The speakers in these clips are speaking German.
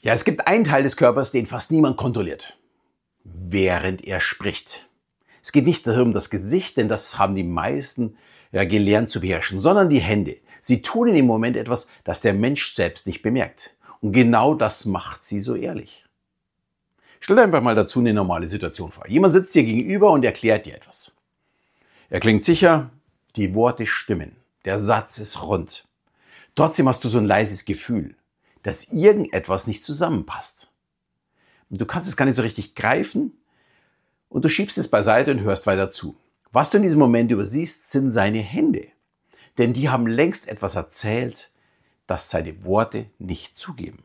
Ja, es gibt einen Teil des Körpers, den fast niemand kontrolliert, während er spricht. Es geht nicht um das Gesicht, denn das haben die meisten gelernt zu beherrschen, sondern die Hände. Sie tun in dem Moment etwas, das der Mensch selbst nicht bemerkt. Und genau das macht sie so ehrlich. Stell dir einfach mal dazu eine normale Situation vor. Jemand sitzt dir gegenüber und erklärt dir etwas. Er klingt sicher, die Worte stimmen, der Satz ist rund. Trotzdem hast du so ein leises Gefühl, dass irgendetwas nicht zusammenpasst. Und du kannst es gar nicht so richtig greifen und du schiebst es beiseite und hörst weiter zu. Was du in diesem Moment übersiehst, sind seine Hände. Denn die haben längst etwas erzählt, das seine Worte nicht zugeben.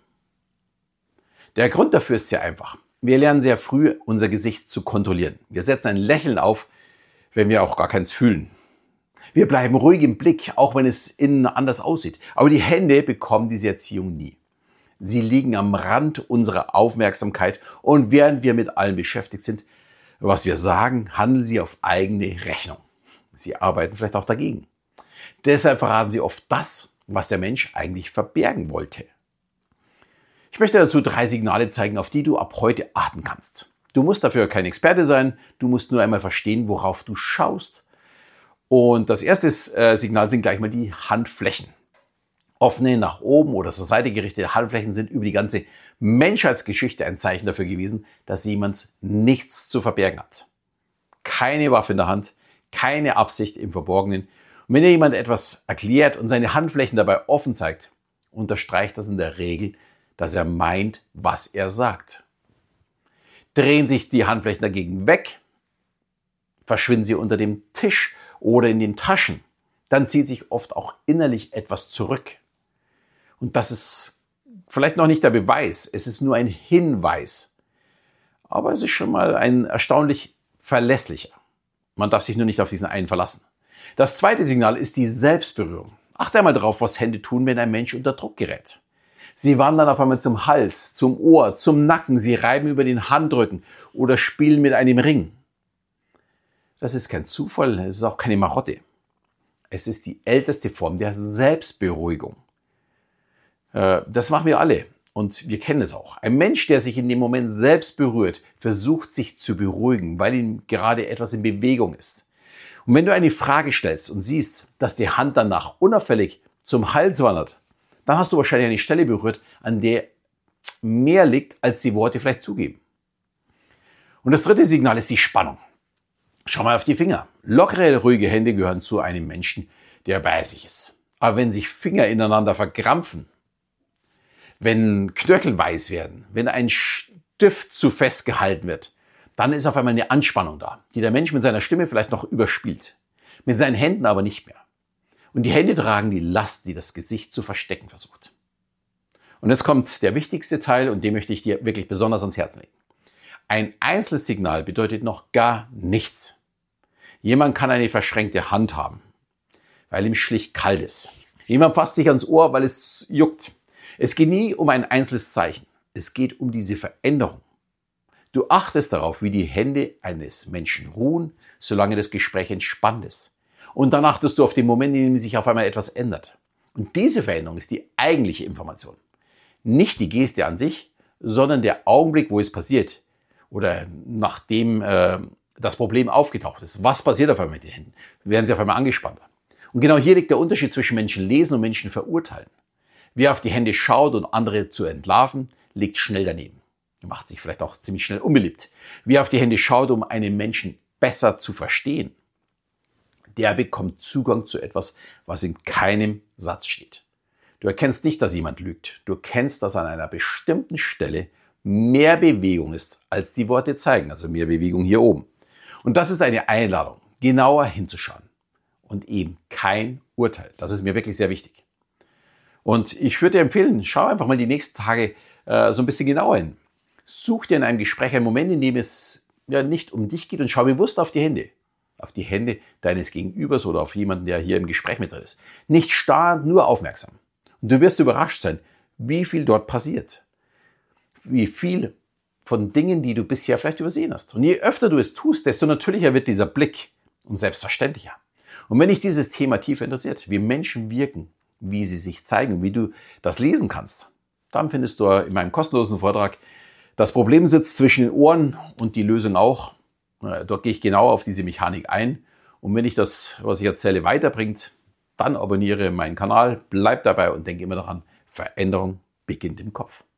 Der Grund dafür ist sehr einfach. Wir lernen sehr früh, unser Gesicht zu kontrollieren. Wir setzen ein Lächeln auf, wenn wir auch gar keins fühlen. Wir bleiben ruhig im Blick, auch wenn es innen anders aussieht. Aber die Hände bekommen diese Erziehung nie. Sie liegen am Rand unserer Aufmerksamkeit und während wir mit allem beschäftigt sind, was wir sagen, handeln sie auf eigene Rechnung. Sie arbeiten vielleicht auch dagegen. Deshalb verraten sie oft das, was der Mensch eigentlich verbergen wollte. Ich möchte dazu 3 Signale zeigen, auf die du ab heute achten kannst. Du musst dafür kein Experte sein, du musst nur einmal verstehen, worauf du schaust. Und das erste Signal sind gleich mal die Handflächen. Offene, nach oben oder zur Seite gerichtete Handflächen sind über die ganze Menschheitsgeschichte ein Zeichen dafür gewesen, dass jemand nichts zu verbergen hat. Keine Waffe in der Hand, keine Absicht im Verborgenen. Und wenn dir jemand etwas erklärt und seine Handflächen dabei offen zeigt, unterstreicht das in der Regel, dass er meint, was er sagt. Drehen sich die Handflächen dagegen weg, verschwinden sie unter dem Tisch oder in den Taschen, dann zieht sich oft auch innerlich etwas zurück. Und das ist vielleicht noch nicht der Beweis, es ist nur ein Hinweis. Aber es ist schon mal ein erstaunlich verlässlicher. Man darf sich nur nicht auf diesen einen verlassen. Das zweite Signal ist die Selbstberührung. Achte einmal drauf, was Hände tun, wenn ein Mensch unter Druck gerät. Sie wandern auf einmal zum Hals, zum Ohr, zum Nacken, sie reiben über den Handrücken oder spielen mit einem Ring. Das ist kein Zufall, es ist auch keine Marotte. Es ist die älteste Form der Selbstberuhigung. Das machen wir alle und wir kennen es auch. Ein Mensch, der sich in dem Moment selbst berührt, versucht sich zu beruhigen, weil ihm gerade etwas in Bewegung ist. Und wenn du eine Frage stellst und siehst, dass die Hand danach unauffällig zum Hals wandert, dann hast du wahrscheinlich eine Stelle berührt, an der mehr liegt, als die Worte vielleicht zugeben. Und das dritte Signal ist die Spannung. Schau mal auf die Finger. Lockere, ruhige Hände gehören zu einem Menschen, der bei sich ist. Aber wenn sich Finger ineinander verkrampfen, wenn Knöchel weiß werden, wenn ein Stift zu fest gehalten wird, dann ist auf einmal eine Anspannung da, die der Mensch mit seiner Stimme vielleicht noch überspielt, mit seinen Händen aber nicht mehr. Und die Hände tragen die Last, die das Gesicht zu verstecken versucht. Und jetzt kommt der wichtigste Teil und den möchte ich dir wirklich besonders ans Herz legen. Ein einzelnes Signal bedeutet noch gar nichts. Jemand kann eine verschränkte Hand haben, weil ihm schlicht kalt ist. Jemand fasst sich ans Ohr, weil es juckt. Es geht nie um ein einzelnes Zeichen. Es geht um diese Veränderung. Du achtest darauf, wie die Hände eines Menschen ruhen, solange das Gespräch entspannt ist. Und dann achtest du auf den Moment, in dem sich auf einmal etwas ändert. Und diese Veränderung ist die eigentliche Information. Nicht die Geste an sich, sondern der Augenblick, wo es passiert. Oder nachdem das Problem aufgetaucht ist. Was passiert auf einmal mit den Händen? Werden sie auf einmal angespannter? Und genau hier liegt der Unterschied zwischen Menschen lesen und Menschen verurteilen. Wer auf die Hände schaut und andere zu entlarven, liegt schnell daneben. Macht sich vielleicht auch ziemlich schnell unbeliebt. Wer auf die Hände schaut, um einen Menschen besser zu verstehen, der bekommt Zugang zu etwas, was in keinem Satz steht. Du erkennst nicht, dass jemand lügt. Du erkennst, dass an einer bestimmten Stelle mehr Bewegung ist, als die Worte zeigen. Also mehr Bewegung hier oben. Und das ist eine Einladung, genauer hinzuschauen. Und eben kein Urteil. Das ist mir wirklich sehr wichtig. Und ich würde dir empfehlen, schau einfach mal die nächsten Tage so ein bisschen genauer hin. Such dir in einem Gespräch einen Moment, in dem es nicht um dich geht und schau bewusst auf die Hände. Auf die Hände deines Gegenübers oder auf jemanden, der hier im Gespräch mit drin ist. Nicht starrend, nur aufmerksam. Und du wirst überrascht sein, wie viel dort passiert. Wie viel von Dingen, die du bisher vielleicht übersehen hast. Und je öfter du es tust, desto natürlicher wird dieser Blick und selbstverständlicher. Und wenn dich dieses Thema tief interessiert, wie Menschen wirken, wie sie sich zeigen, wie du das lesen kannst, dann findest du in meinem kostenlosen Vortrag das Problem sitzt zwischen den Ohren und die Lösung auch. Dort gehe ich genau auf diese Mechanik ein. Und wenn dich das, was ich erzähle, weiterbringt, dann abonniere meinen Kanal, bleib dabei und denke immer daran, Veränderung beginnt im Kopf.